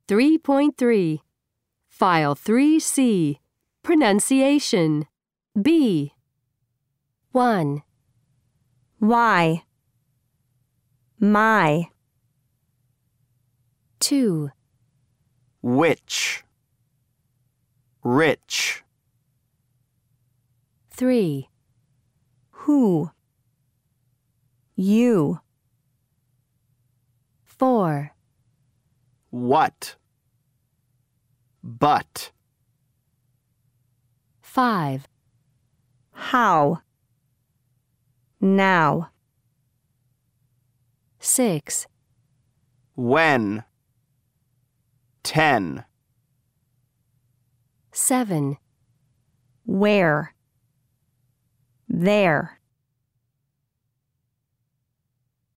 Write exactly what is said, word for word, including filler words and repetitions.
three point three. File three C. Pronunciation. B. one. Why? My. two. Which. Rich. three. Who? You. four. What. But. five. How? Now. six. When. Ten. seven. Where? There.